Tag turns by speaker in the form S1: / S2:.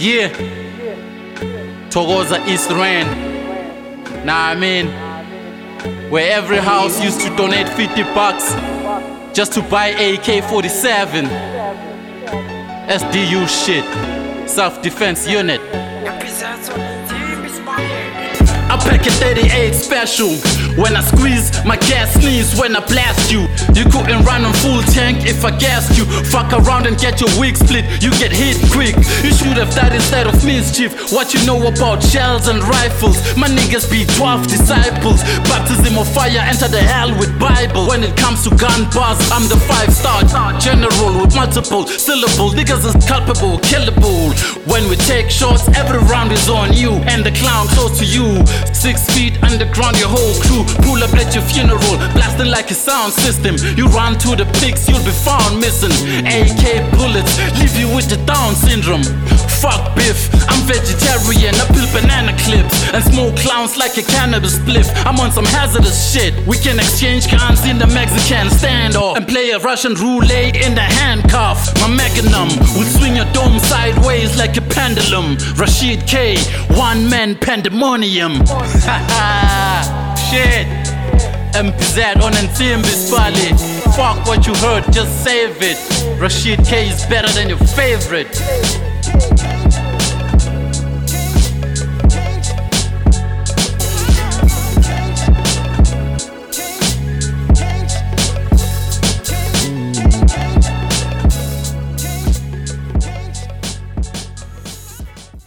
S1: Yeah, Thokoza East Rand. Nah, I mean, where every house used to donate $50 just to buy AK-47. SDU shit, self-defense unit. I pack a 38 special. When I squeeze, my gas sneeze when I blast you. You couldn't run on full tank if I gassed you. Fuck around and get your wig split, you get hit quick. You should have died instead of mischief. What you know about shells and rifles? My niggas be 12 disciples. Baptism of fire, enter the hell with Bible. When it comes to gun bars, I'm the 5-star general with multiple syllables. Niggas is culpable, killable. When we take shots, every round is on you. And the clown close to you. 6 feet underground, your whole crew pull up at your funeral, blasting like a sound system. You run to the pigs, you'll be found missing. AK bullets leave you with the Down syndrome. Fuck beef, I'm vegetarian. I peel banana clips and smoke clowns like a cannabis spliff. I'm on some hazardous shit. We can exchange guns in the Mexican standoff and play a Russian roulette in the handcuff. My magnum will swing your dome sideways like a pendulum. Rashid K, one-man pandemonium. Haha, shit. MPZ on Nsimbi Spali. Fuck what you heard, just save it. Rashid K is better than your favorite.